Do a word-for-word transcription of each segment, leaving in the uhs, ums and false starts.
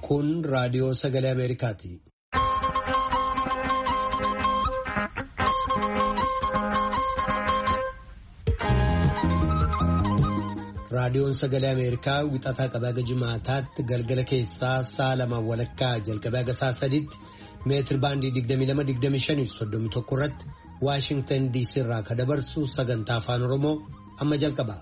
Kun raadiyoo sagalee Ameerikaati. Raadiyoon sagalee Ameerikaa wixataa qabee haga jimaataatti galgala keessaa sa'a lama walakkaa jalqabee haga sa'a sadiitti meetir baandii digdamii lama digdamii shanii soddomii tokko irratti Waashingtan D C irraa kan dabarsu sagantaa afaan Oromoo amma jalqaba.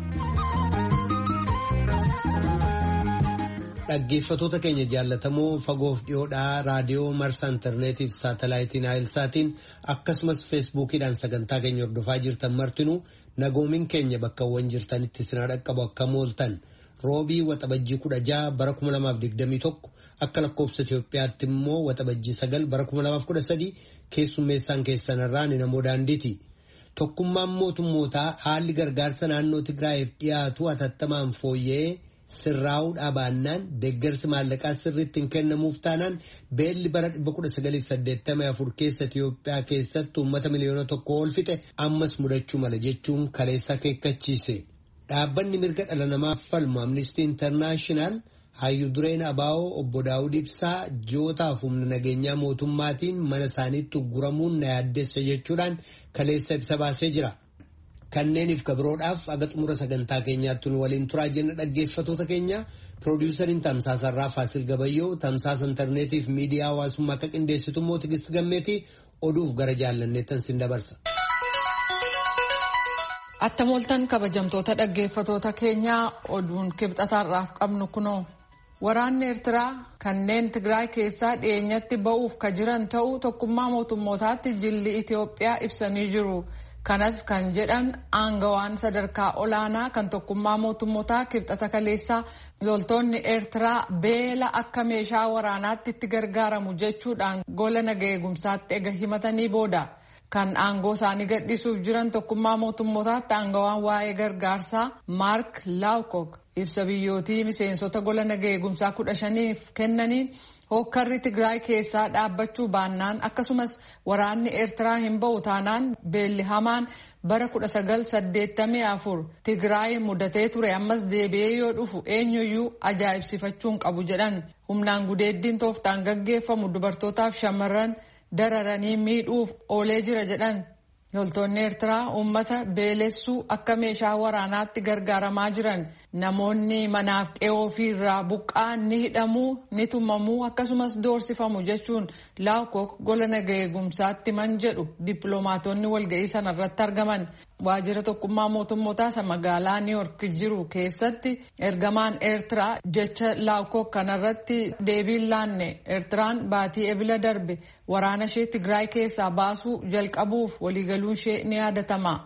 Dhaggeeffatoota keenya jaallatamoo fagoof dhiyoodhaa raadiyoo marsaa intarneetii fi saatalaayitiin Naayilsaatiin akkasumas feesbuukiidhaan sagantaa keenya hordofaa jirtan martinuu nagoomin keenya bakkawwan jirtanitti sinaa dhaqqabu akka mooltan roobii waxabajjii kudha jaha bara kuma lamaaf digdamii tokko akka lakkoofsa Itoophiyaatti immoo waxabajjii sagal bara kuma lamaaf kudha sadii keessummeessaan keessanirraa ni namoo daandiiti. Tokkummaan mootummootaa haalli gargaarsa naannoo Tigraayiif dhiyaatu hatattamaan fooyya'ee sirraa'uu dhaabannaan deeggarsi maallaqaa sirriitti hin kennamuuf taanaan beelli bara dhibba kudha sagaliif saddeettamii afur keessa Itiyoophiyaa keessatti uummata miliyoona tokko ol fixe ammas mudachuu mala jechuun kaleessa akeekkachiise. Dhaabbanni mirga dhala namaaf falmu Amnistii Intarnaashinaal hayyuu dureen abaa'oo obbo Daawud Ibsaa jootaaf humna nageenyaa mootummaatiin mana isaaniitti ugguramuun na yaaddeessa jechuudhaan kaleessa ibsa baasee jira. Kanneeniif kabiroodhaaf aga xumura sagantaa keenyaatti nu waliin turaa jenna dhaggeeffatoota keenya piroodiwusariin tamsaasarraa Faasil Gabayyoo tamsaasa intarneetiif miidiyaa hawaasummaa akka qindeessitu immoo Tigist Gammeetii oduuf gara jaallanneettan sin dabarsa. Attamooltan kabajamtoota dhaggeeffatoota keenyaa oduun kibxataarraaf qabnu kunoo. Waraanni Eertiraa kanneen Tigraay keessaa dhiyeenyatti ba'uuf ka jiran ta'uu tokkummaa mootummootaatti jilli Itoophiyaa ibsanii jiru. Kanas kan jedhan aangawaan sadarkaa olaanaa kan tokkummaa mootummootaa kibxata kaleessaa loltoonni Eertiraa beela akka meeshaa waraanaatti itti gargaaramu jechuudhaan gola naga eegumsaatti ega himatanii booda. Kan aangoo isaanii gadhiisuuf jiran tokkummaa mootummootaatti aangawaan waa'ee gargaarsaa Maark Laawkok ibsa biyyootii miseensota gola naga eegumsaa kudha shaniif kennaniin hokkarri Tigraay keessaa dhaabbachuu baannaan akkasumas waraanni Eertiraa hin ba'u taanaan beelli hamaan bara kudha sagal saddeettamii afur Tigraay mudatee ture ammas deebi'ee yoo dhufu eenyuyyuu ajaa'ibsifachuun qabu jedhan. Humnaan gudeeddiin tooftaan gaggeeffamu dubartootaaf shamarran dararanii miidhuuf oolee jira jedhan. Loltoonni Eertiraa uummata beelessuu akka meeshaa waraanaatti gargaaramaa jiran namoonni manaaf qe'oo ofii irraa buqqa'an ni hidhamuu ni tumamuu akkasumas doorsifamu jechuun Laawkok gola naga eegumsaatti man jedhu dippiloomaatonni walga'ii sanarratti argaman. Waajjira tokkummaa mootummootaa isa magaalaa Niiyork jiru keessatti ergamaan Eertiraa jecha Laawkok kanarratti deebiin laanne Eertiraan baatii ebila darbe waraana ishee Tigraay keessaa baasuu jalqabuuf waliigaluun ishee ni yaadatama.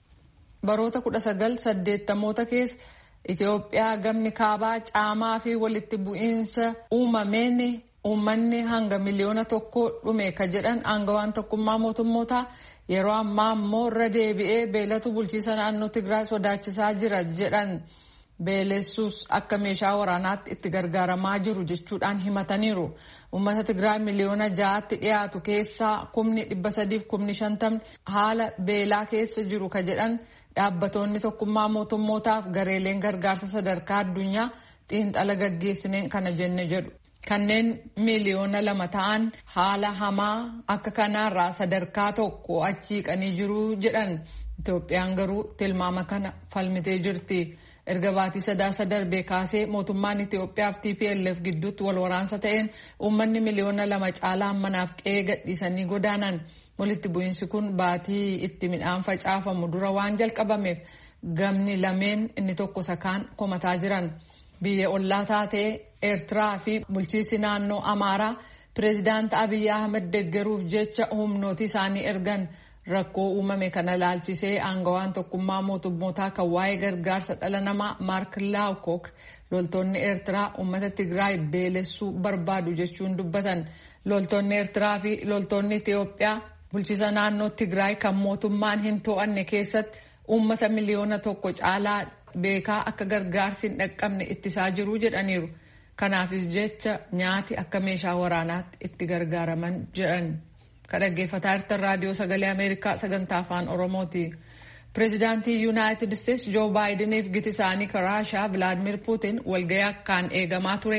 Baroota kudha sagal saddeettamoota keessa Itoophiyaa gamni kaabaa caamaa fi walitti bu'iinsa uumameen uummanni hanga miliyoona tokko dhume ka jedhan aangawaan tokkummaa mootummootaa yeroo ammaa immoo irra deebi'ee beelatu bulchiisa naannoo Tigraay sodaachisaa jira jedhan. Beelessuus akka meeshaa waraanaatti itti gargaaramaa jiru jechuudhaan himataniiru. Uummata Tigraay miliyoona ja'aatti dhiyaatu keessaa kumni dhibba sadiif kumni shantamni haala beelaa keessa jiru ka jedhan dhaabbatoonni tokkummaa mootummootaaf gareeleen gargaarsa sadarkaa addunyaa xiinxala gaggeessineen kana jenne jedhu. Kanneen miliyoona lama ta'an haala hamaa akka kanaarraa sadarkaa tokko achiiqanii jiru jedhan. Itoophiyaan garuu tilmaama kana falmitee jirti. Erga baatii sadaasa darbee kaasee mootummaan Itoophiyaa fi T P L F gidduutti wal waraansa ta'een uummanni miliyoona lama caalaan manaaf qe'ee gadhiisanii godaanan. Walitti bu'iinsi kun baatii itti midhaan facaafamu dura waan jalqabameef gamni lameen inni tokko sakaan komataa jiran. Biyya ollaa taatee Eertiraa fi bulchiisi naannoo Amaaraa pireezidaantii Abiy Ahmed deeggaruuf jecha humnooti isaanii ergan. Rakkoo uumame kana laalchisee aangawaan tokkummaa mootummootaa kan waa'ee gargaarsa dhala namaa Maark Laawkok loltoonni Eertiraa uummata Tigraay beelessuu barbaadu jechuun dubbatan. Loltoonni Eertiraa fi loltoonni Itoophiyaa bulchiisa naannoo Tigraay kan mootummaan hin to'anne keessatti uummata miliyoona tokko caalaa beekaa akka gargaarsi hin dhaqqabne ittisaa jiru jedhaniiru. Kanaafis jecha nyaati akka meeshaa waraanaatti itti gargaaraman jedhan. Kadhaggeeffataa jirtan raadiyoo sagalee Ameerikaa sagantaa afaan Oromooti. Pireezidaantii Yuunaayitid Isteetsi Joo Baayideniif giti isaanii Raashaa Vilaadimir Puutin walga'ii akkaan eegamaa ture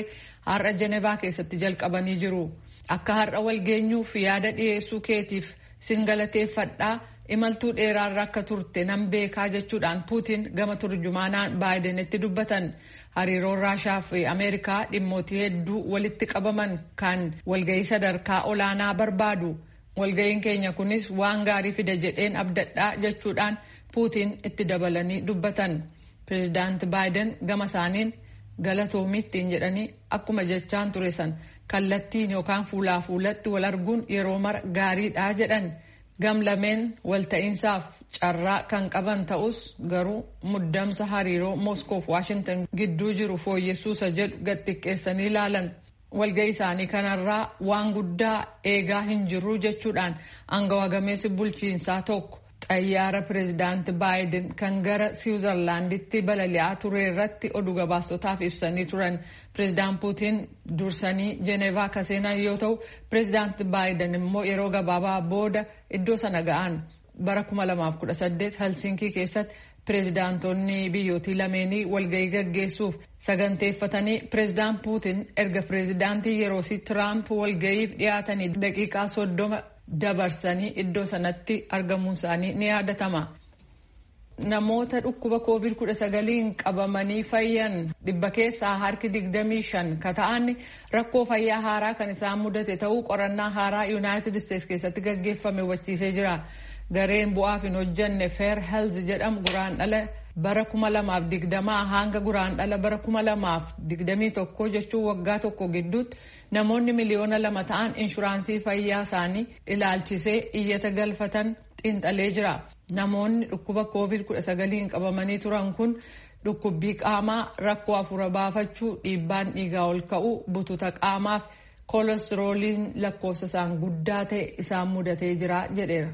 har'a Jenevaa keessatti jalqabanii jiru. Akka har'a walgeenyuuf yaada dhiyeessuu keetiif sin galateeffadhaa imaltuu dheeraarra akka turte nan beekaa jechuudhaan Puutiin gama turjumaanaan Baayidenitti dubbatan. Hariiroon Raashaa fi Ameerikaa dhimmootii hedduu walitti qabaman kan walgahii sadarkaa olaanaa barbaadu. Walgahiin keenya kunis waan gaarii fida jedheen abdadhaa jechuudhaan Puutiin itti dabalanii dubbatan. Pireezidaanti Baayiden gama isaaniin galatoomittiin jedhanii akkuma jechaan ture san kallattiin yookaan fuulaa fuulatti wal arguun yeroo mara gaariidhaa jedhan. Gamlameen walta'iinsaaf carraa kan qaban ta'us garuu muddamsa hariiroo Mooskoof Waashingtan gidduu jiru fooyyessuusa jedhu gad xiqqeessanii ilaalan. Walgahii isaanii kanarraa waan guddaa eegaa hin jirru jechuudhaan aangawa gameessi bulchiinsaa tokko xayyaara pireezidaanti Baayiden kan gara Siwiizerlaanditti balali'aa ture irratti oduu gabaastotaaf ibsanii turan. Pireezidaant Puutiin dursanii Jenevaa ka seenan yoo ta'u, pireezidaanti Baayiden immoo yeroo gabaabaa booda iddoo sana ga'an. Bara kuma lamaaf kudha saddeet Helsinkii keessatti pireezidaantonni biyyootii lameenii walgahii gaggeessuuf saganteeffatanii pireezidaant Puutiin erga pireezidaantii yeroosii Tiraamp walgahiif dhiyaatanii daqiiqaa soddoma dabarsanii iddoo sanatti argamuun isaanii ni yaadatama. Namoota dhukkuba koovid kudha sagaliin qabamanii fayyan dhibba keessaa harki digdamii shan ka ta'an rakkoo fayyaa haaraa kan isaan mudate ta'uu qorannaa haaraa Yuunaayitid Isteetsi keessatti gaggeeffame hubachiisee jira. Gareen bu'aaf hin hojjenne Fair Health jedhamu guraandhala bara kuma lamaaf digdamaa hanga guraandhala bara kuma lamaaf digdamii tokko jechuun waggaa tokko gidduutti namoonni miliyoona lama ta'an inshuraansii fayyaa isaanii ilaalchisee iyyata galfatan xiinxalee jira. Namoonni dhukkuba koovid kudha sagaliin qabamanii turan kun dhukkubbii qaamaa, rakkoo hafuura baafachuu, dhiibbaan dhiigaa ol ka'uu, bututa qaamaaf koolesterooliin lakkoofsa isaan guddaa ta'e isaan mudatee jira jedheera.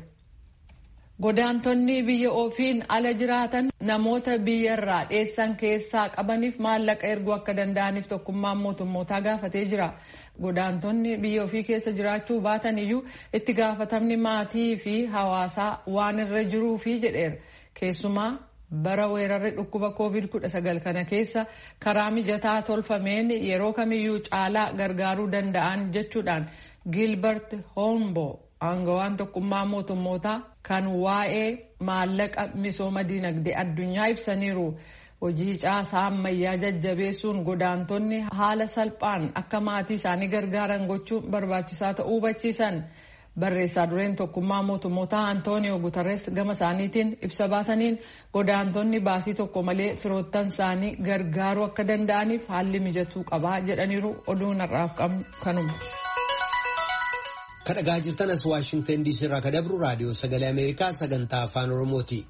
Godaantonni biyya ofiin ala jiraatan namoota biyyarraa dheessan keessaa qabaniif maallaqa erguu akka danda'aniif tokkummaan mootummootaa gaafatee jira. Godaantonni biyya ofii keessa jiraachuu baatan iyyuu itti gaafatamni maatii fi hawaasaa waan irra jiruufi jedheera. Keessumaa bara weerarri dhukkuba koovid kudha sagal kana keessa karaa mijataa tolfameen yeroo kamiyyuu caalaa gargaaruu danda'an jechuudhaan Gilbert Hornbo aangawaan tokkummaa mootummootaa kan waa'ee maallaqa misooma dinagdee addunyaa ibsaniiru. Hojii caasaa ammayyaa jajjabeessuun godaantonni haala salphaan akka maatii isaanii gargaaran gochuun barbaachisaa ta'uu hubachiisan. Barreessaa dureen tokkummaa mootummootaa Antooniyoo Guterres gama isaaniitiin ibsa baasaniin godaantonni baasii tokko malee firoottan isaanii gargaaruu akka danda'aniif haalli mijatuu qabaa jedhaniiru. Oduun har'aaf qabnu kanuma. Kadhagaa jirtan as Waashingtan diisii irraa ka dabru raadiyoo sagalee Ameerikaa sagantaa afaan Oromooti.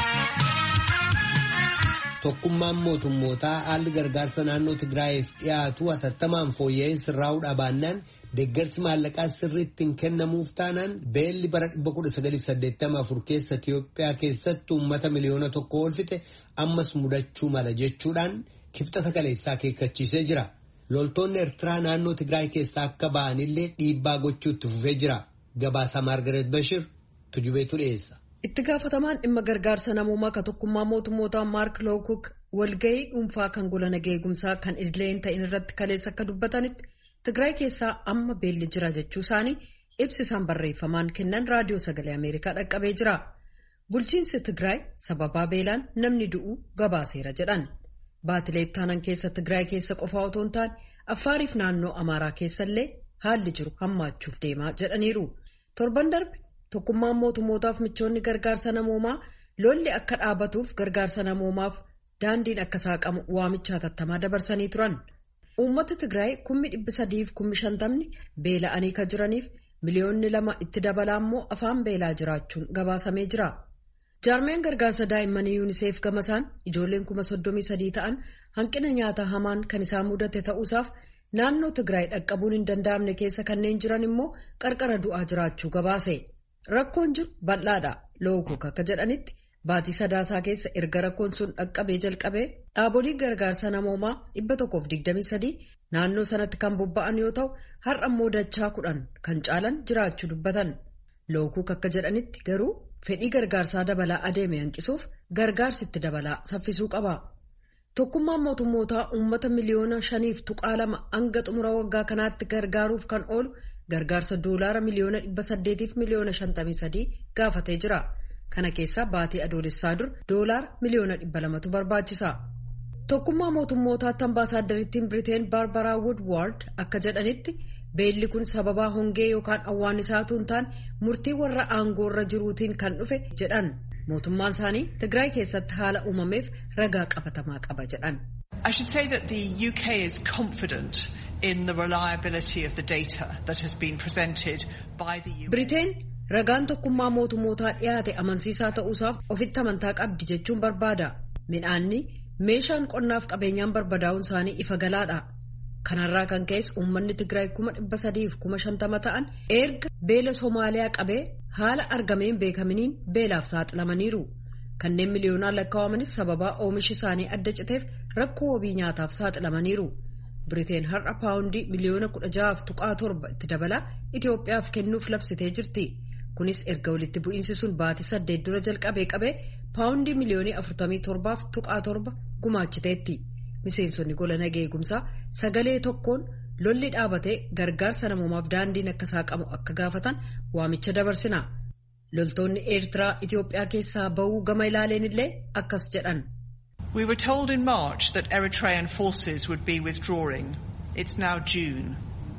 Tokkummaan mootummootaa haalli gargaarsa naannoo Tigraayiif dhiyaatu hatattamaan fooyya'ee sirraa'uu dhabaannaan deeggarsi maallaqaa sirriitti hin kennamuuf taanaan beelli bara dhibba kudha sagalii saddeettama afur keessa Itiyoophiyaa keessatti uummata miliyoona tokko oolfite ammas mudachuu mala jechuudhaan kibxata kaleessaa akeekkachiisee jira. Loltoonni Eertiraa naannoo Tigraay keessaa akka ba'anillee dhiibbaa gochuutti fufee jira. Gabaasa Maargaret Bashir tujubeetu dhiyeessa. Itti gaafatamaan dhimma gargaarsa namoomaa ka tokkummaa mootummootaa Maark Lookuk walgahii dhuunfaa kan gola nageegumsaa kan idilee hin ta'in irratti kaleessa akka dubbatanitti Tigraay keessaa amma beelli jira jechuu isaanii ibsisaan barreeffamaan kennan raadiyoo sagalee Ameerikaa dhaqqabee jira. Bulchiinsi Tigraay sababaa beelaan namni du'uu gabaaseera jedhan. Baatilee ittaanan keessa Tigraay keessa qofaa otoo hin taane Affaariif naannoo Amaaraa keessallee haalli jiru hammaachuuf deemaa jedhaniiru. Torban darbe tokkummaan mootummootaaf michoonni gargaarsa namoomaa lolli akka dhaabatuuf gargaarsa namoomaaf daandiin akka saaqamu waamicha hatattamaa dabarsanii turan. Uummata Tigraay kummi dhibbi sadiif kummi shantamni beela'anii ka jiraniif miliyoonni lama itti dabalaa immoo afaan beelaa jiraachuun gabaasamee jira. Jaarmeen gargaarsa daa'immanii yuuniseef gamasaan ijoolleen kuma soddomii sadii ta'an hanqina nyaataa hamaan kan isaan mudate ta'uusaaf naannoo Tigraay dhaqqabuun hin danda'amne keessa kanneen jiran immoo qarqara du'aa jiraachuu gabaase. Rakkoon jiru bal'aadha. Lookuk akka jedhanitti baatii sadaasaa keessa erga rakkoon sun dhaqqabee jalqabee dhaabolee gargaarsa namoomaa dhibba tokkoof digdamii sadii naannoo sanatti kan bobba'an yoo ta'u har'a immoo dachaa kudhan kan caalan jiraachuu dubbatan. Lookuk akka jedhanitti garuu fedhii gargaarsaa dabalaa adeeme hanqisuuf gargaarsitti dabalaa saffisuu qaba. Tokkummaan mootummootaa uummata miliyoona shaniif tuqaa lama hanga xumura waggaa kanaatti gargaaruuf kan oolu gargaarsa doolaara miliyoona dhibba saddeetiif miliyoona shantamii sadii gaafatee jira. Kana keessaa baatii adoolessaa dur doolaara miliyoona dhibba lamatu barbaachisa. Tokkummaa mootummootaatti ambaasaaddariittiin Biriteen Baarbaraa Woodward akka jedhanitti beelli kun sababaa hongee yookaan awwaannisaatu hin taane murtii warra aangoorra jiruutiin kan dhufe jedhan. Mootummaan isaanii Tigraay keessatti haala uumameef ragaa qabatamaa qaba jedhan. I should say that the U K is confident in the reliability of the data that has been presented by the U N. Biriteen ragaan tokkummaa mootummootaa dhiyaate amansiisaa ta'uusaaf ofitti amantaa qabdi jechuun barbaada. Midhaanni meeshaan qonnaaf qabeenyaan barbadaa'uun isaanii ifa galaadha. Kanarraa kan ka'es uummanni Tigraay kuma dhibba sadiif kuma shantama ta'an erga beela Somaaliyaa qabee haala argameen beekaminiin beelaaf saaxilamaniiru. Kanneen miliyoonaan lakkaawamanis sababaa oomishi isaanii adda citeef rakkoo wabii nyaataaf saaxilamaniiru. Biriteen har'a paawundii miliyoona kudha ja'aaf tuqaa torba itti dabalaa Itoophiyaaf kennuuf labsitee jirti. Kunis erga walitti bu'iinsi sun baatii saddeet dura jalqabee qabee paawundii miliyoonii afurtamii torbaaf tuqaa torba gumaachiteetti. Miseensonni gola nagaa eegumsaa sagalee tokkoon lolli dhaabatee gargaarsa namoomaaf daandiin akka saaqamu akka gaafatan waamicha dabarsina. Loltoonni Eertiraa Itoophiyaa keessaa bahuu gama ilaaleen illee akkas jedhan. We were told in March that Eritrean forces would be withdrawing. It's now June.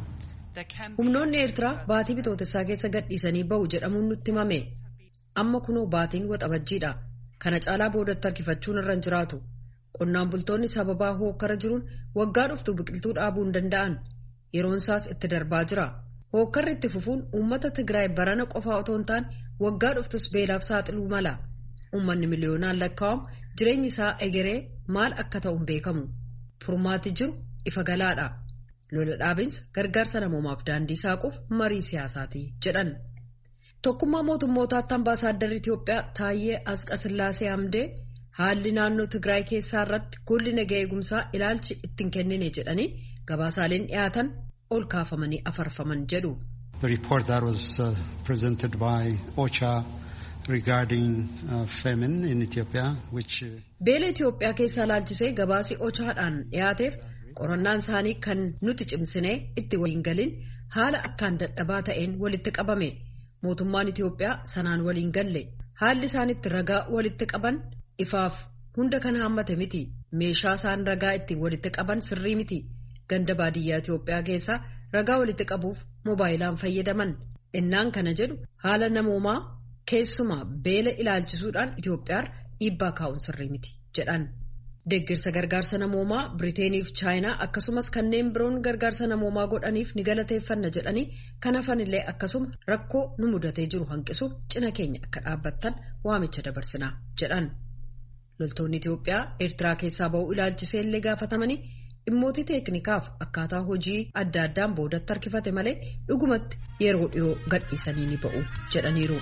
Humnoonni Eertiraa baatii bitootessaa keessa gadhiisanii bahu jedhamuun nutti himame. Amma kunoo baatiin waxabajjiidha. Kana caalaa boodatti harkifachuun irra hin jiraatu. Qonnaan bultoonni sababaa hookkara jiruun waggaa dhuftu biqiltuu dhaabuu hin danda'an. Yeroon isaas itti darbaa jira. Hookkarri itti fufuun uummata Tigraay barana qofaa otoo hin taane waggaa dhuftus beelaaf saaxiluu mala. Uummanni miliyoonaan lakkaa'amu jireenyi isaa egeree maal akka ta'u hin beekamu. Furmaati jiru ifa galaadha. Lola dhaabinsa gargaarsa namoomaaf daandii saaquuf marii siyaasaati jedhan. Tokkummaa mootummootaatti ambaasaadarri Itoophiyaa Taayyee Asqasillaasee Hamdee haalli naannoo Tigraay keessaa irratti golli nagaa eegumsaa ilaalchi ittiin kennine jedhanii gabaasaaleen dhiyaatan ol kaafamanii afarfaman jedhu. The report that was uh, presented by OCHA regarding uh, famine in Ethiopia which uh... Beela Itoophiyaa keessaa ilaalchisee gabaasii OCHAadhaan dhiyaateef qorannaan isaanii kan nuti cimsinee itti waliin galin haala akkaan dadhabaa ta'een walitti qabame. Mootummaan Itoophiyaa sanaan waliin galle. Haalli isaanitti ragaa walitti qaban ifaaf hunda kan haammate miti. Meeshaa isaan ragaa ittiin walitti qaban sirrii miti. Ganda baadiyyaa Itoophiyaa keessaa ragaa walitti qabuuf moobaayilaan fayyadaman. Innaan kana jedhu haala namoomaa keessumaa beela ilaalchisuudhaan Itoophiyaan dhiibbaa kaa'uun sirrii miti jedhan. Deeggarsa gargaarsa namoomaa Biriiteeniif Chaayinaa akkasumas kanneen biroon gargaarsa namoomaa godhaniif ni galateeffanna jedhanii kan hafanillee akkasuma rakkoo nu mudatee jiru hanqisuuf cina keenya akka dhaabbattan waamicha dabarsinaa jedhan. Loltoonni Itoophiyaa Eertiraa keessaa ba'uu ilaalchisee illee gaafatamanii dhimmoota teeknikaaf akkaataa hojii adda addaan boodatti harkifate malee dhugumatti yeroo dhiyoo gadhiisanii ni ba'u jedhaniiru.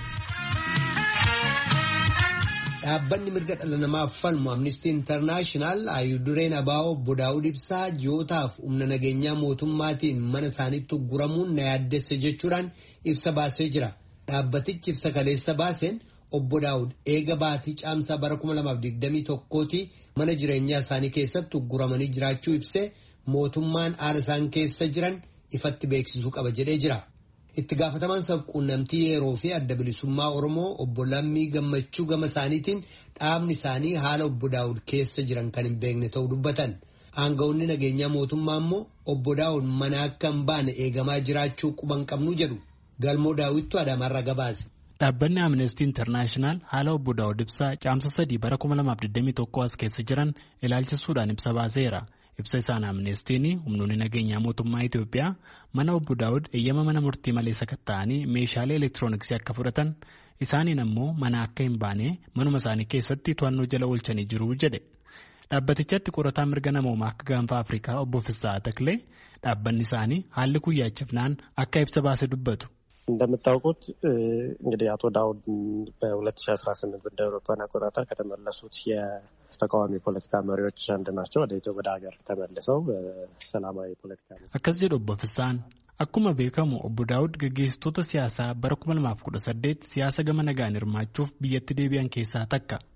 Dhaabbanni mirga dhala namaaf falmu Amnesty International Ayudureen Abaa'oo obbo Daawud Ibsaa ji'ootaaf humna nageenyaa mootummaatiin mana isaaniitti ugguramuun na yaaddesse jechuudhaan ibsa baasee jira. Dhaabbatichi ibsa kaleessa baaseen obbo Daawud eega baatii caamsaa bara kuma lamaaf digdamii tokkooti mana jireenyaa isaanii keessatti ugguramanii jiraachuu ibsee mootummaan haala isaan keessa jiran ifatti beeksisuu qaba jedhee jira. Itti gaafatamaan sabquunnamtii yeroo fi adda bilisummaa Oromoo obbo Lammii Gammachuu gama isaaniitiin dhaabni isaanii haala obbo Daawud keessa jiran kan hin beekne ta'uu dubbatan. Aanga'oonni nageenyaa mootummaa immoo obbo Daawud mana akka hin baane eegamaa jiraachuu quban qabnu jedhu. Galmoo Daawittu Adaamaarra gabaase. Dhaabbanni Amnesty International haala obbo Daawud Ibsaa caamsa sadii bara kuma lamaaf digdamii tokko as keessa jiran ilaalchisuudhaan ibsa baaseera. Ibsa isaan Amnestiin humnoonni nageenyaa mootummaa Itoophiyaa mana obbo Daawud eeyyama mana murtii malee sakatta'anii meeshaalee elektirooniksii akka fudhatan isaaniin ammoo mana akka hin baane manuma isaanii keessatti to'annoo jala oolchanii jiru jedhe. Dhaabbatichatti qorataa mirga namoomaa akka gaanfa Afrikaa obbo Fissaa Taklee dhaabbanni isaanii haalli kun yaachifnaan akka ibsa baase dubbatu. እንደምታውቁት እንግዲህ አቶ ዳውድ በሁለት ሺህ አስራ ስምንት እንደ አውሮፓውያን አቆጣጠር ከተመለሱት የተቃዋሚ ፖለቲካ መሪዎች አንዱ ናቸው። ወደ ኢትዮጵያ ወደ ሀገር ተመልሰው ሰላማዊ ፖለቲካ አከዚ ዶቦ ፍሳን akkuma beekamu obbo Daawud gaggeessitoota siyaasaa bara kuma lamaaf kudha saddeet siyaasa gama nagaan hirmaachuuf biyyatti deebi'an keessaa takka.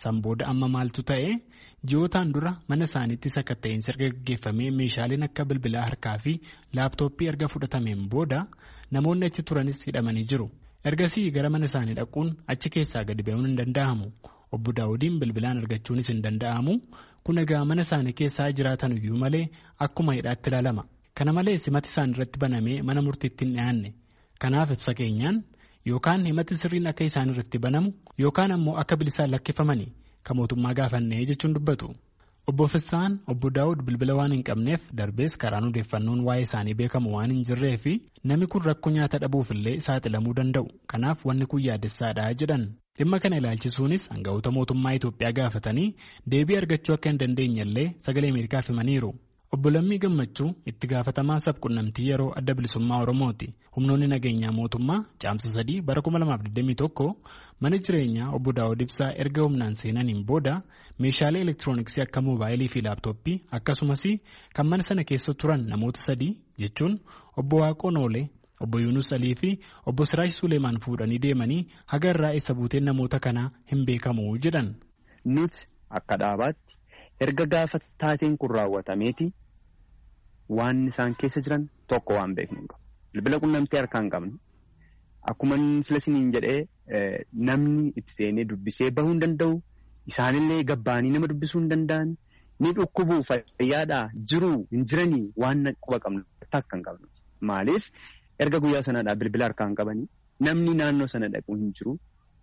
Sanbooda amma maaltu ta'e ji'ootaan dura mana isaaniitti sakatta'insi erga gaggeeffamee meeshaaleen akka bilbilaa harkaa fi laaptooppii erga fudhatameen booda namoonni achi turanis hidhamanii jiru. Ergasii gara mana isaanii dhaquun achi keessaa gadi ba'uun hin danda'amu. Obbo Daawudiin bilbilaan argachuunis hin danda'amu. Kun egaa mana isaanii keessaa jiraatan iyyuu malee akkuma hidhaatti ilaalama. Kana malees himati isaan irratti banamee mana murtiitti hin dhiyaanne. Kanaaf ibsa keenyaan yookaan himati sirriin akka isaan irratti banamu yookaan ammoo akka bilisaan lakkifamanii kan mootummaa gaafannee jechuun dubbatu. Obbo Fissaan obbo Daawud bilbila waan hin qabneef darbees karaan odeeffannoon waa'ee isaanii beekamu waan hin jirree fi namni kun rakkoo nyaata dhabuufillee saaxilamuu danda'u. Kanaaf wanni kun yaaddessaadha jedhan. Dhimma kana ilaalchisuunis aangawoota mootummaa Itoophiyaa gaafatanii deebii argachuu akka hin dandeenyellee sagalee Ameerikaaf himaniiru. Obbo Lammii Gammachuu itti gaafatamaa sabquunnamtii yeroo adda bilisummaa Oromooti. Humnoonni nageenyaa mootummaa caamsa sadii bara kuma lamaaf digdamii tokko mana jireenyaa obbo Daawud Ibsaa erga humnaan seenaniin booda meeshaalee elektirooniksii akka moobaayilii fi laaptooppii akkasumas kan mana sana keessa turan namoota sadii jechuun obbo Waaqoo Noolee, obbo Yuunus Alii fi obbo Siraash Suleemaan fuudhanii deemanii haga irraa eessa buuteen namoota kanaa hin beekamu jedhan. Nuti akka dhaabaatti erga gaafa taateen kun raawwatameeti waan isaan keessa jiran tokko waan beeknu hin qabu. Bilbila quunnamtee harkaa hin qabnu. Akkuma filasiniin jedhee namni itti seenee dubbisee bahuu hin danda'u. Isaanillee gabbaanii nama dubbisuu hin danda'an. Ni dhukkubuu fayyaadhaa jiruu hin jiranii waan quba qabnu takka hin qabnu. Maaliif erga guyyaa sanaadhaa bilbila harkaa hin qabanii namni naannoo sana dhaquu hin jiru.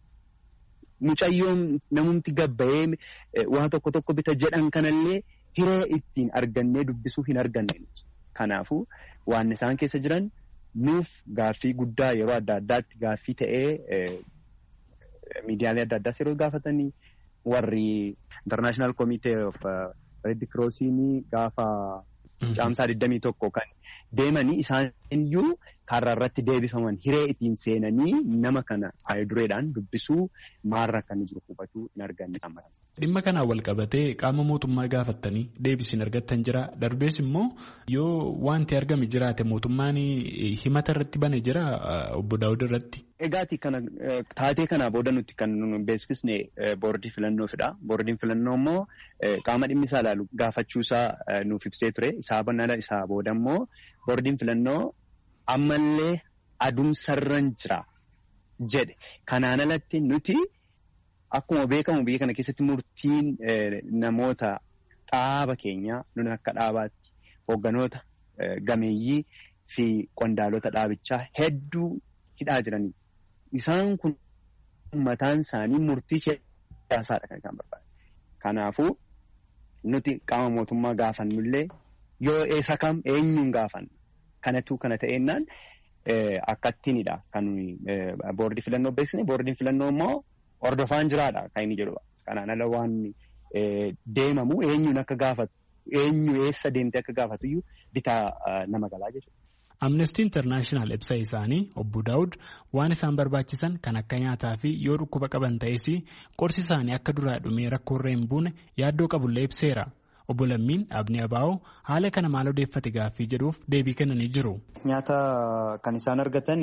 Mucayyoon namumti gabbayee waa tokko tokko bita jedhan kanallee hiree ittiin argannee dubbisuu hin arganne. Kanaafuu waan isaan keessa jiran nuuf gaaffii guddaa yeroo adda addaatti gaaffii ta'ee miidiyaalee adda addaas yeroo gaafatanii warri International Committee of Red Crossiin gaafa caamsaa digdamii tokko kan deemanii isaan iyyuu karra irratti deebifaman hiree ittiin seenanii nama kana dureedhaan dubbisuu maarra kan jiru hubachuu hin arganne. Dhimma kanaan wal qabatee qaama mootummaa gaafattanii deebisiin argattan jira. Darbees immoo yoo wanti argame jiraate mootummaan himata irratti bane jira obbo Daawud irratti. Egaati kana taatee kanaa booda nuti kan beeksisne boordii filannoofiidha. Boordiin filannoo immoo qaama dhimmi isaa ilaalu gaafachuusaa nuuf ibsee ture. Isaa bannala isaa booda immoo boordiin filannoo ammallee adumsarran jira jedhe. Kanaan alatti nuti akkuma beekamu biyya kana keessatti murtiin namoota dhaaba keenyaa nuni akka dhaabaatti hoogganoota gameeyyii fi qondaalota dhaabichaa hedduu hidhaa jiranii. Isaan kun mataan isaanii murtii siyaasaadha kan isaan barbaadu. Kanaafuu nuti qaama mootummaa gaafannullee yoo eessa kam eenyuun gaafanna. Kanatu kana ta'ennaan akkattiinidha kan boordii filannoo beeksisne. Boordiin filannoo immoo hordofaan jiraadha kan inni jedhu. Kanaan ala waan deemamu eenyuun akka gaafatu eenyu eessa deemtee akka gaafatu iyyuu bitaa nama galaa jechuudha. Amnesty International ibsa isaanii obbo Daawud waan isaan barbaachisan kan akka nyaataa fi yoo dhukkuba qaban ta'es qorsi isaanii akka duraa dhumee rakkoorra hin buune yaaddoo qabullee ibseera. Obbo Lammiin Abnii Abaa'oo haala kana maal odeeffate gaaffii jedhuuf deebii kennanii jiru. Nyaata kan isaan argatan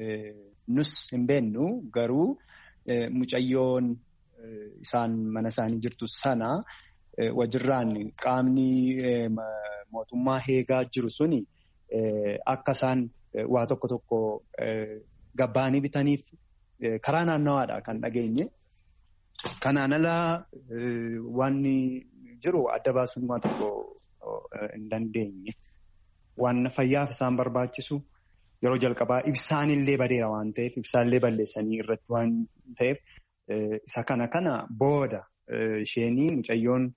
nus hin beennu garuu mucayyoon isaan mana isaanii jirtu sana wajjirraan qaamni mootummaa eegaa jiru suni akka isaan waa tokko tokko gabbaanii bitaniif karaa naannawaadha kan dhageenye. Kanaan alaa waan jiru adda baasuun waa tokko hin dandeenye. Waan fayyaaf isaan barbaachisu yeroo jalqabaa ibsaanillee badeera waan ta'eef ibsaallee balleessanii irratti waan ta'eef isa kana kana booda isheenii mucayyoon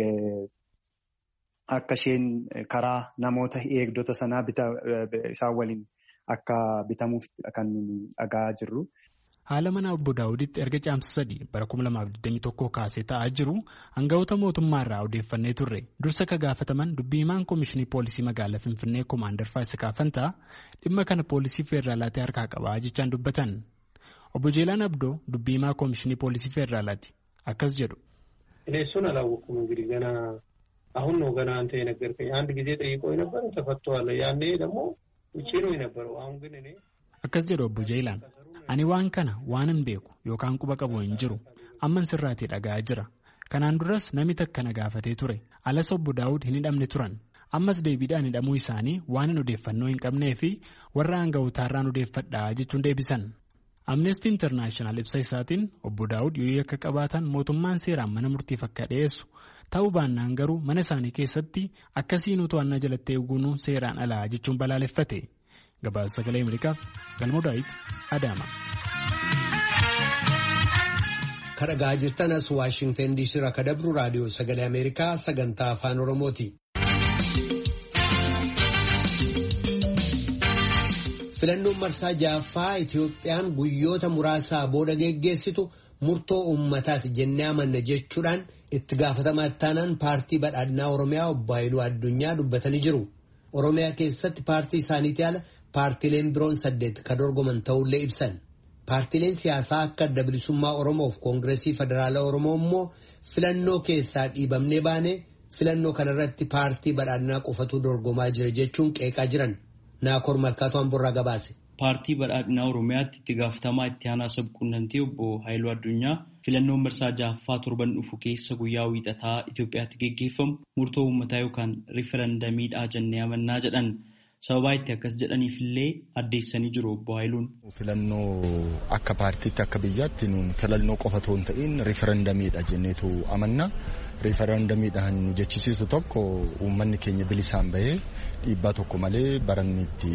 akka isheen karaa namoota eegdota sanaa isaan waliin akka bitamuuf kan dhagaa jirru. Haala mana obbo Daawuditti erga caamsa sadii bara kuma lamaaf digdamii tokko kaasee ta'aa jiru aangawoota mootummaa irraa odeeffannee turre. Dursa akka gaafataman dubbii himaan Koomishinii Poolisii Magaalaa Finfinnee Koomaandar Faasikaa Fantaa dhimma kana poolisii feeraalaatti harkaa qabaa jechaan dubbatan. Obbo Jeelaan Abdoo dubbii himaa Koomishinii Poolisii Feeraalaatti akkas jedhu. እሱን አላወኩም እንግዲህ ገና አሁን ነው ገና አንተ የነገርከኝ አንድ ጊዜ ጠይቆኝ ነበር ተፈቷል ያኔ ደግሞ ውጪ ነው የነበረው አሁን ግን እኔ akkas jedhu obbo Jeelaan ani waan kana waan hin beeku yookaan quba qabu hin jiru amman sirraatii dhaga'aa jira. Kanaan duras namni takka na gaafatee ture. Alas obbo Daawud hin hidhamne turan. Ammas deebiidhaan hidhamuu isaanii waan hin odeeffannoo hin qabnee fi warra aanga'ootaarraan odeeffadhaa jechuun deebisan. Amnesty International ibsa isaatiin obbo Daawud yoo akka qabaatan mootummaan seeraan mana murtiif akka dhiyeessu ta'uu baannaan garuu mana isaanii keessatti akkasiin to'annaa jalatti eeguun seeraan alaa jechuun balaaleffate. Gabaasa Sagalee Ameerikaaf Galmoo Daawit Adaama. Kadhagaa jirtan as Waashingtan diisii irraa kadabru raadiyoo Sagalee Ameerikaa sagantaa afaan Oromooti. Filannoon marsaa ja'affaa Itoophiyaan guyyoota muraasaa booda geggeessitu murtoo uummataati jennee amanna jechuudhaan itti gaafatamaa ittaanaan paartii badhaadhinaa Oromiyaa obbo Haayiluu Addunyaa dubbatanii jiru. Oromiyaa keessatti paartii isaaniitii ala paartiileen biroon saddeet kan dorgoman ta'ullee ibsan. Paartiileen siyaasaa akka adda bilisummaa Oromoof Koongireesii Federaalaa Oromoo immoo filannoo keessaa dhiibamnee baane filannoo kanarratti paartii badhaadhinaa qofatu dorgomaa jira jechuun qeeqaa jiran. Naakoor Malkaatu Amborraa gabaase. Paartii badhaadhinaa Oromiyaatti itti gaafatamaa itti aanaa sabquunnamtii obbo Haayiluu Addunyaa filannoon marsaa ja'affaa torban dhufu keessa guyyaa wiixataa Itoophiyaatti geggeeffamu murtoo uummataa yookaan riifarandamiidhaa jennee amannaa jedhan. Sababaa itti akkas jedhaniif illee addeessanii jiru obbo Haayiluun. Filannoo akka paartiitti akka biyyaatti nuun filannoo qofa otoo hin ta'in riifarandamiidha jenneetu amanna. Riifarandamiidhaan nu jechisiisu tokko uummanni keenya bilisaan bahee dhiibbaa tokko malee baranni itti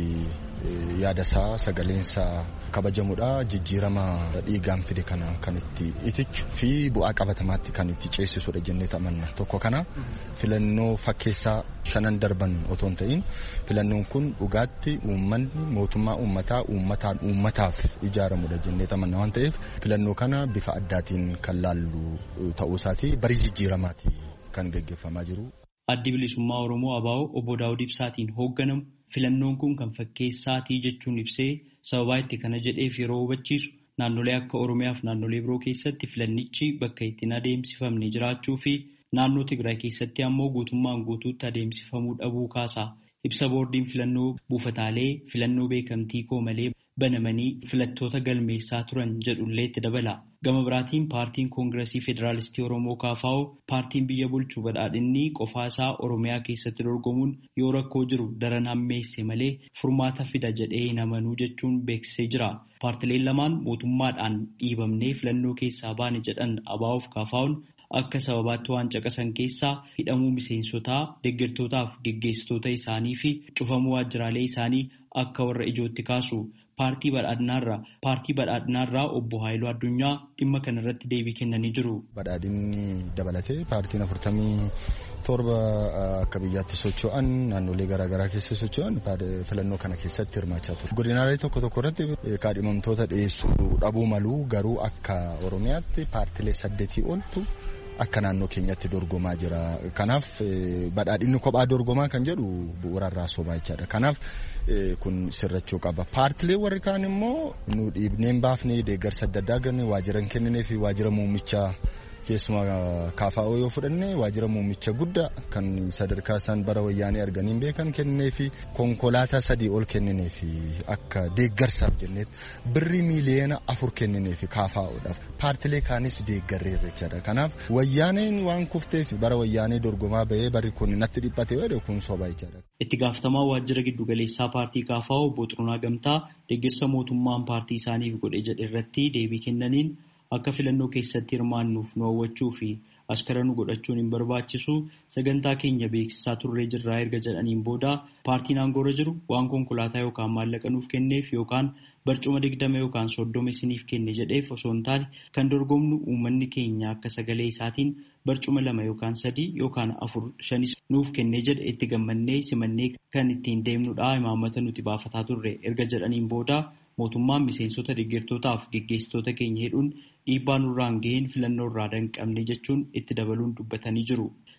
yaadasaa sagaleensaa kabajamudha. Jijjiirama dhiigaan fide kana kan itti itichu fi bu'aa qabatamaatti kan itti ceesisudha jennee amanna. Tokko kana filannoo fakkeessaa shanan darban otoo hin ta'in filannoon kun dhugaatti uummanni mootummaa uummataa uummataan uummataaf ijaaramudha jennee amanna waan ta'eef filannoo kana bifa addaatiin kan laallu ta'uu isaati barii jijjiiramaati kan gaggeeffamaa jiru. Addi bilisummaa Oromoo A B O obbo Daawud Ibsaatiin hoogganamu filannoon kun kan fakkeessaatii jechuun ibsee sababaa itti kana jedheef yeroo hubachiisu naannolee akka Oromiyaaf naannolee biroo keessatti filannichi bakka ittiin adeemsifamne jiraachuu fi naannoo Tigraay keessatti ammoo guutummaan guutuutti adeemsifamuu dhabuu kaasa. Ibsa boordiin filannoo buufataalee filannoo beekamtii koo malee banamanii filattoota galmeessaa turan jedhullee itti dabala. Gama biraatiin paartiin Koongireesii Federaalistii Oromoo K F O paartiin biyya bulchuu badhaadhinni qofaa isaa Oromiyaa keessatti dorgomuun yoo rakkoo jiru daran hammeesse malee furmaata fida jedhee hin amanuu jechuun beeksisee jira. Paartileen lamaan mootummaadhaan dhiibamnee filannoo keessaa baane jedhan A B O'f K F O'n akka sababaatti waan caqasan keessaa hidhamuu miseensotaa, deeggartootaaf geggeessitoota isaanii fi cufamuu waajjiraalee isaanii akka warra ijootti kaasu. Paartii badhaadhinaarraa paartii badhaadhinaarraa obbo Haayiluu Addunyaa dhimma kanarratti deebii kennanii jiru. Badhaadhinni dabalatee paartiin afurtamii torba akka biyyaatti socho'an naannolee garaagaraa keessa socho'an filannoo kana keessatti hirmaachaa ture. Godinaalee tokko tokko irratti kaadhimamtoota dhiyeessuu dhabuu malu garuu akka Oromiyaatti paartilee saddeetii oltu akka naannoo keenyatti dorgomaa jira. Kanaaf badhaadhinni kophaa dorgomaa kan jedhu bu'uurarraa sobaa jechaadha. Kanaaf kun sirrachuu qaba. Paartilee warri kaan immoo nu dhiibneen baafnee deeggarsa adda addaa ganne waajjira kennee fi waajjira muummichaa keessuma K F O yoo fudhanne waajjira muummicha guddaa kan sadarkaa isaan bara wayyaanee arganiin beekan kennee fi konkolaataa sadii ol kennee fi akka deeggarsaaf jenneet birrii miiliyoona afur kennee fi K F O'dhaaf paartilee kaanis deeggarree jechaadha. Kanaaf wayyaaneen waan kufteef bara wayyaanee dorgomaa bahee barri kun natti dhiphate yoo kun sobaa jechaadha. Itti gaafatamaa waajjira giddugaleessaa paartii K F O obbo Xurunaa Gamtaa deeggarsa mootummaan paartii isaaniif godhe jedhe irratti deebii kennaniin akka filannoo keessatti hirmaannuuf nu hawwachuu fi askara nu godhachuun hin barbaachisu sagantaa keenya beeksisaa turree jirraa erga jedhaniin booda paartiin aangoorra jiru waan konkolaataa yookaan maallaqa nuuf kenneef yookaan barcuma digdama yookaan soddoma isiniif kenne jedheef osoo hin taane kan dorgomnu uummanni keenya akka sagalee isaatiin barcuma lama yookaan sadii yookaan afur shanis nuuf kenne jedhe itti gammannee simannee kan ittiin deemnudha imaammata nuti baafataa turre erga jedhaniin booda mootummaan miseensota deeggartootaaf geggeessitoota keenya hedduun dhiibbaa nurraan ga'een filannoo irraa danqabne jechuun itti dabaluun dubbatanii jiru.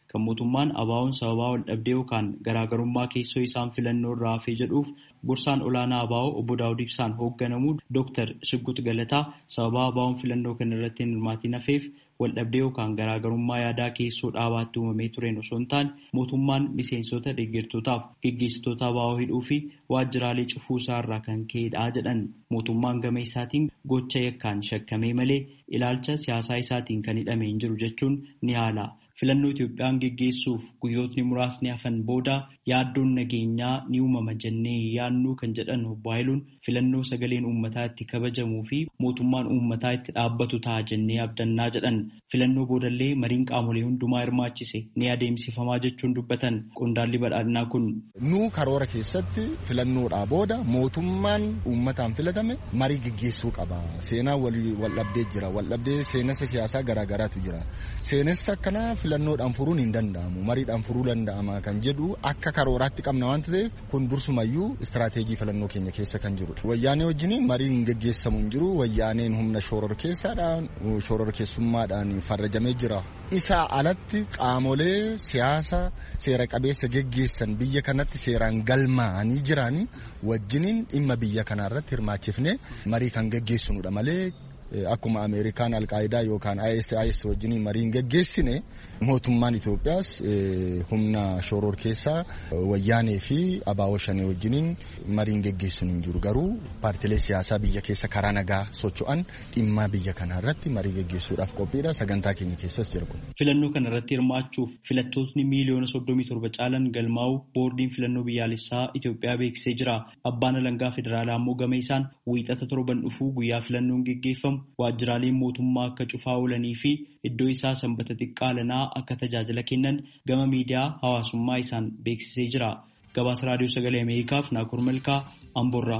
kan mootummaan abaa'oon sababaa wal dhabdee yookaan garaagarummaa keessoo isaan filannoo irraa hafee jedhuuf gorsaan olaanaa abaa'oo obbo Daawud Ibsaan hoogganamu Dooktar Siggut Galataa sababaa abaa'oon filannoo kana irratti hin hirmaatin hafeef wal dhabdee yookaan garaagarummaa yaadaa keessoo dhaabaatti uumamee tureen osoo hin taane mootummaan miseensota deeggartootaaf gaggeessitoota abaa'oo hidhuu fi waajjiraalee cufuu isaa irraa kan ka'edha jedhan. Mootummaan gama isaatiin gocha yakkaan shakkamee malee ilaalcha siyaasaa isaatiin kan hidhame hin jiru jechuun ni haala. Filannoo Itoophiyaan geggeessuuf guyyootni muraasni hafan booda yaaddoon nageenyaa ni uumama jennee yaannuu kan jedhan obbo Haayiluun filannoo sagaleen uummataa itti kabajamuu fi mootummaan uummataa itti dhaabbatu ta'a jennee abdannaa jedhan. Filannoo boodallee mariin qaamolee hundumaa hirmaachise ni adeemsifamaa jechuun dubbatan qondaalli badhaadhinaa kun. Nuu karoora keessatti filannoodhaa booda mootummaan uummataan filatame marii geggeessuu qaba. Seenaa wal dhabdee jira. Wal dhabdee seenessa siyaasaa garaagaraatu jira. Seenessa akkanaa filannoodhaan furuun hin danda'amu. Mariidhaan furuu danda'ama kan jedhu akka karooraatti qabna waan ta'eef kun dursumayyuu istiraateejii filannoo keenya keessa kan jiru. Wayyaanee wajjin mariin geggeessamu hin jiru. Wayyaaneen humna shororkeessaadhaan shororkeessummaadhaan farrajamee jira. Isaa alatti qaamolee siyaasa seera qabeessa geggeessan biyya kanatti seeraan galmaa'anii jiran wajjiniin dhimma biyya kanarratti hirmaachifne marii kan geggeessinudha malee akkuma Ameerikaan Alqaayidaa yookaan I S I S wajjiniin mariin geggeessine mootummaan Itoophiyaas humna shororkeessaa wayyaanee fi abaa'oo shanee wajjiniin mariin geggeessuun hin jiru. Garuu paartilee siyaasaa biyya keessa karaa nagaa socho'an dhimma biyya kanarratti marii geggeessuudhaaf qophiidha. Sagantaa keenya keessas jira kun. Filannoo kanarratti hirmaachuuf filattootni miiliyoona soddomii torba caalan galmaa'u boordiin filannoo biyyaalessaa Itoophiyaa beeksisee jira. Abbaan alangaa federaalaa immoo gama isaan wiixata torban dhufuu guyyaa filannoon geggeeffamu waajjiraaleen mootummaa akka cufaa oolanii fi iddoo isaa sanbata xiqqaalanaa akka tajaajila kennan gama miidiyaa hawaasummaa isaan beeksisee jira. Gabaasa raadiyoo sagalee Ameerikaaf Naakur Malkaa Amborraa.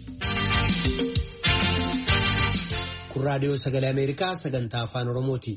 Kun raadiyoo sagalee Ameerikaa sagantaa afaan Oromooti.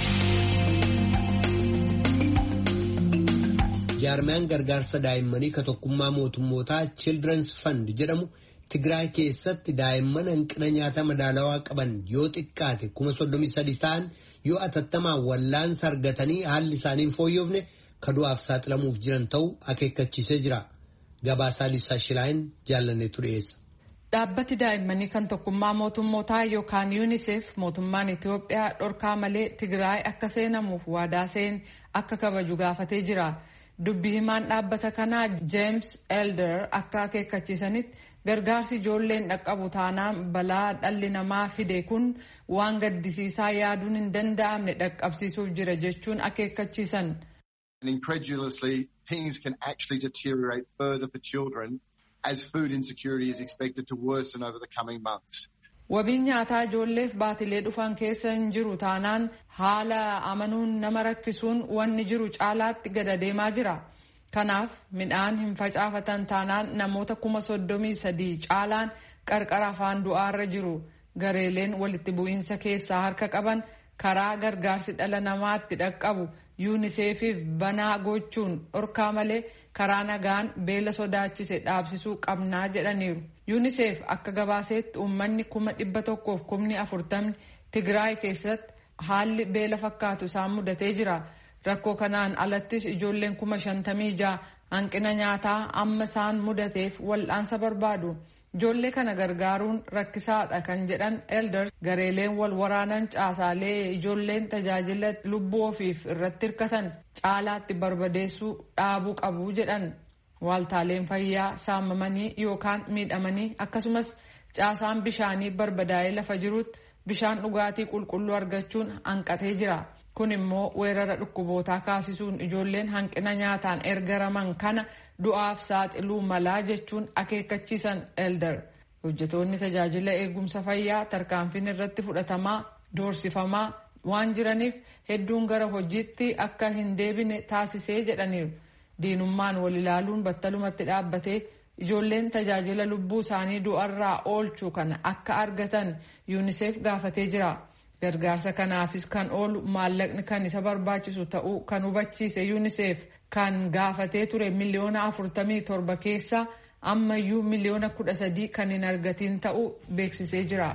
Jaarmiyaan gargaarsa daa'immanii ka tokkummaa mootummootaa Children's Fund jedhamu Tigraay keessatti daa'imman hanqina nyaata madaalawaa qaban yoo xiqqaate kuma soddomii sadi ta'an yoo atattamaan wallaansa argatanii haalli isaanii hin fooyyofne ka du'aaf saaxilamuuf jiran ta'uu akeekkachiisee jira. Gabaasaa Lisaa Shilaayin jaallanneetu dhiyeessa. Dhaabbati daa'immanii kan tokkummaa mootummootaa yookaan UNICEF mootummaan Itoophiyaa dhorkaa malee Tigraay akka seenamuuf waadaa seen akka kabaju gaafatee jira. Dubbi himaan dhaabbata kanaa James Elder akka akeekkachiisanitti gargaarsi ijoolleen dhaqqabu taanaan balaa dhalli namaa fide kun waan gaddisiisaa yaaduun hin danda'amne dhaqqabsiisuuf jira jechuun akeekkachiisan. Incredulously, things can actually deteriorate further for children as food insecurity is expected to worsen over the coming months. Wabiin nyaataa ijoolleef baatilee dhufan keessa hin jiru taanaan haala amanuun nama rakkisuun wanni jiru caalaatti gad deemaa jira. Kanaaf midhaan hin facaafatan taanaan namoota kuma soddomii sadii caalaan qarqara afaan du'aarra jiru. Gareeleen walitti bu'iinsa keessaa harka qaban karaa gargaarsi dhala namaatti dhaqqabu UNICEFiif banaa gochuun dhorkaa malee karaa nagaan beela sodaachise dhaabsisuu qabnaa jedhaniiru. UNICEF akka gabaaseetti uummanni kuma dhibba tokkoof kumni afurtamni Tigraay keessatti haalli beela fakkaatu isaan mudatee jira. Rakkoo kanaan alattis ijoolleen kuma shantamii ja'a hanqina nyaataa amma isaan mudateef wal'aansa barbaadu. Ijoollee kana gargaaruun rakkisaadha kan jedhan Elders gareeleen wal waraanan caasaalee ijoolleen tajaajila lubbuu ofiif irratti hirkatan caalaatti barbadeessuu dhaabuu qabu jedhan. Waaltaaleen fayyaa saamamanii yookaan miidhamanii akkasumas caasaan bishaanii barbadaa'ee lafa jirutti bishaan dhugaatii qulqulluu argachuun hanqatee jira. Kun immoo weerara dhukkubootaa kaasisuun ijoolleen hanqina nyaataan ergaraman kana du'aaf saaxiluu malaa jechuun akeekkachiisan Elder. Hojjetoonni tajaajila eegumsa fayyaa tarkaanfiin irratti fudhatamaa doorsifamaa waan jiraniif hedduun gara hojiitti akka hin deebine taasisee jedhaniiru. Diinummaan wal ilaaluun battalumatti dhaabbatee ijoolleen tajaajila lubbuu isaanii du'arraa oolchuu kana akka argatan UNICEF gaafatee jira. Gargaarsa kanaafis kan oolu maallaqni kan isa barbaachisu ta'uu kan hubachiise UNICEF kan gaafatee ture miliyoona afurtamii torba keessa ammayyuu miliyoona kudha sadii kan hin argatiin ta'uu beeksisee jira.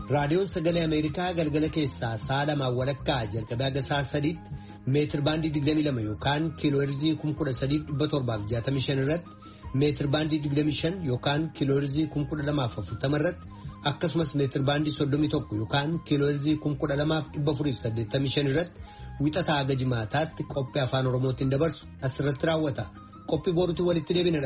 Raadiyoon Sagalee Ameerikaa galgala keessaa sa'a lamaa walakkaa jalqabee haga sa'a sadiitti meetir baandii digdamii lama yookaan kiilooherzii kuma kudha sadiif dhibba torbaaf jaatamii shan irratti meetir baandii digdamii shan yookaan kiilooherzii kuma kudha lamaaf afurtama irratti akkasumas meetir baandii soddomii tokko yookaan kiilooherzii kuma kudha lamaaf dhibba afuriif saddeettamii shan irratti wixataa haga jimaataatti qophii afaan Oromootiin dabarsu asirratti raawwata. Qophii boruutti walitti deebina.